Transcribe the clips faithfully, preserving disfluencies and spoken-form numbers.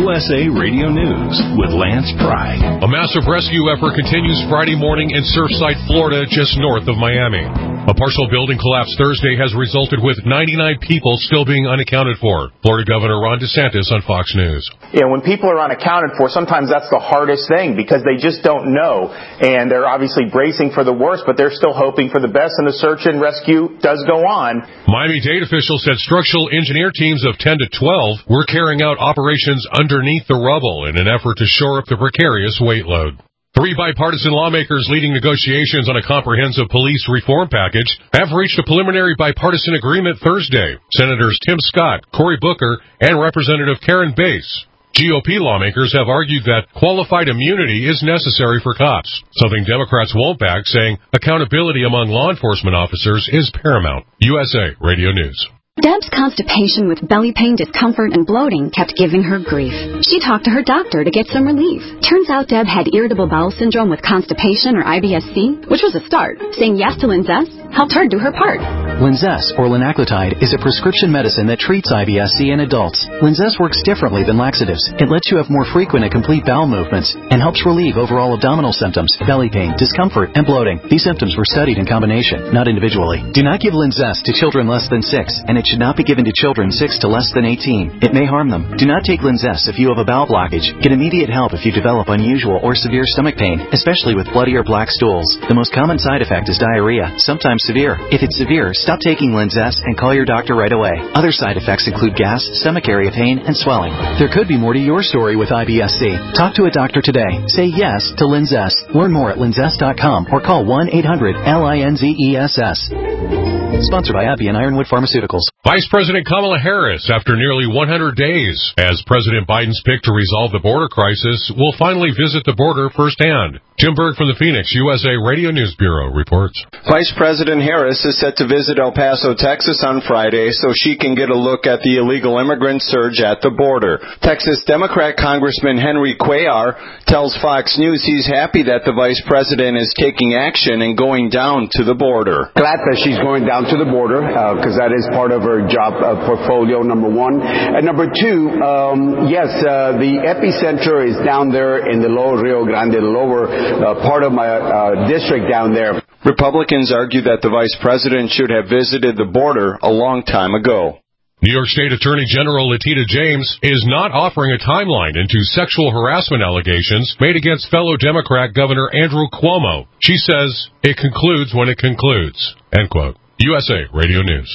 U S A Radio News with Lance Pry. A massive rescue effort continues Friday morning in Surfside, Florida, just north of Miami. A partial building collapse Thursday has resulted with ninety-nine people still being unaccounted for. Florida Governor Ron DeSantis on Fox News. Yeah, when people are unaccounted for, sometimes that's the hardest thing because they just don't know. And they're obviously bracing for the worst, but they're still hoping for the best, and the search and rescue does go on. Miami-Dade officials said structural engineer teams of ten to twelve were carrying out operations underneath the rubble in an effort to shore up the precarious weight load. Three bipartisan lawmakers leading negotiations on a comprehensive police reform package have reached a preliminary bipartisan agreement Thursday. Senators Tim Scott, Cory Booker, and Representative Karen Bass. G O P lawmakers have argued that qualified immunity is necessary for cops, something Democrats won't back, saying accountability among law enforcement officers is paramount. U S A Radio News. Deb's constipation with belly pain, discomfort, and bloating kept giving her grief. She talked to her doctor to get some relief. Turns out Deb had irritable bowel syndrome with constipation or I B S C, which was a start. Saying yes to Linzess helped her do her part. Linzess, or linaclotide, is a prescription medicine that treats I B S C in adults. Linzess works differently than laxatives. It lets you have more frequent and complete bowel movements and helps relieve overall abdominal symptoms, belly pain, discomfort, and bloating. These symptoms were studied in combination, not individually. Do not give Linzess to children less than six, and it should not be given to children six to less than eighteen. It may harm them. Do not take Linzess if you have a bowel blockage. Get immediate help if you develop unusual or severe stomach pain, especially with bloody or black stools. The most common side effect is diarrhea, sometimes severe. If it's severe, stop taking Linzess and call your doctor right away. Other side effects include gas, stomach area pain, and swelling. There could be more to your story with I B S C. Talk to a doctor today. Say yes to Linzess. Learn more at linzess dot com or call one eight hundred L I N Z E S S. Sponsored by AbbVie and Ironwood Pharmaceuticals. Vice President Kamala Harris, after nearly one hundred days, as President Biden's pick to resolve the border crisis, will finally visit the border firsthand. Jim Berg from the Phoenix U S A Radio News Bureau reports. Vice President Harris is set to visit El Paso, Texas on Friday so she can get a look at the illegal immigrant surge at the border. Texas Democrat Congressman Henry Cuellar tells Fox News he's happy that the Vice President is taking action and going down to the border. Glad that she's going down to the border because uh, that is part of her job uh, portfolio, number one. And number two, um, yes, uh, the epicenter is down there in the lower Rio Grande, the lower uh, part of my uh, district down there. Republicans argue that the Vice President should have visited the border a long time ago. New York State Attorney General Letitia James is not offering a timeline into sexual harassment allegations made against fellow Democrat Governor Andrew Cuomo. She says it concludes when it concludes. End quote. U S A Radio News.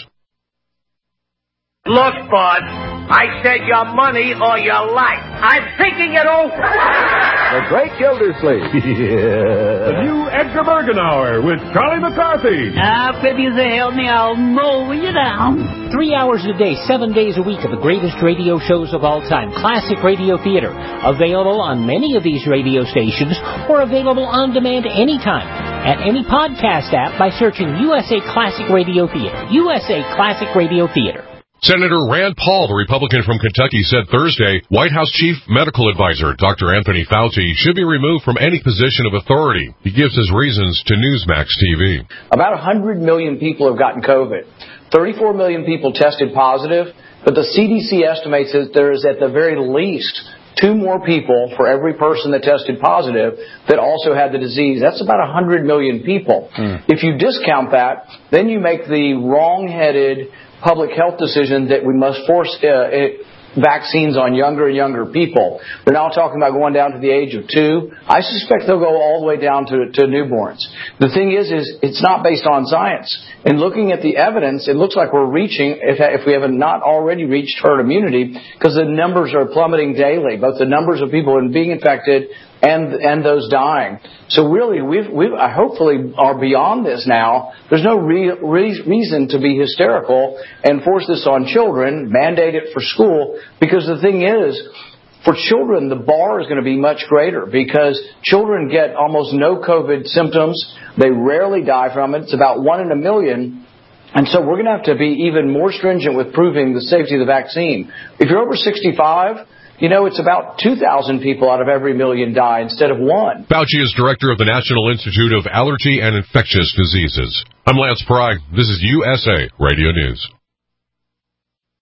Look, bud, I said your money or your life. I'm thinking it over. The Great Gildersleeve. Yeah. The new Edgar Bergen Hour with Charlie McCarthy. Ah, uh, if you say help me, I'll mow you down. Three hours a day, seven days a week of the greatest radio shows of all time. Classic Radio Theater. Available on many of these radio stations or available on demand anytime at any podcast app by searching U S A Classic Radio Theater. U S A Classic Radio Theater. Senator Rand Paul, the Republican from Kentucky, said Thursday White House Chief Medical Advisor Doctor Anthony Fauci should be removed from any position of authority. He gives his reasons to Newsmax T V. About one hundred million people have gotten COVID. thirty-four million people tested positive, but the C D C estimates that there is at the very least two more people for every person that tested positive that also had the disease. That's about one hundred million people. Mm. If you discount that, then you make the wrong-headed public health decision that we must force uh, it, vaccines on younger and younger people. They're now talking about going down to the age of two. I suspect they'll go all the way down to, to newborns. The thing is, is it's not based on science. And looking at the evidence, it looks like we're reaching, if, if we haven't not already reached herd immunity, because the numbers are plummeting daily, both the numbers of people being infected and and those dying. So really, we've we've I hopefully are beyond this now. There's no re- re- reason to be hysterical and force this on children, mandate it for school, because the thing is, for children, the bar is going to be much greater because children get almost no COVID symptoms. They rarely die from it. It's about one in a million. And so we're going to have to be even more stringent with proving the safety of the vaccine. If you're over sixty-five, you know, it's about two thousand people out of every million die instead of one. Fauci is director of the National Institute of Allergy and Infectious Diseases. I'm Lance Pry. This is U S A Radio News.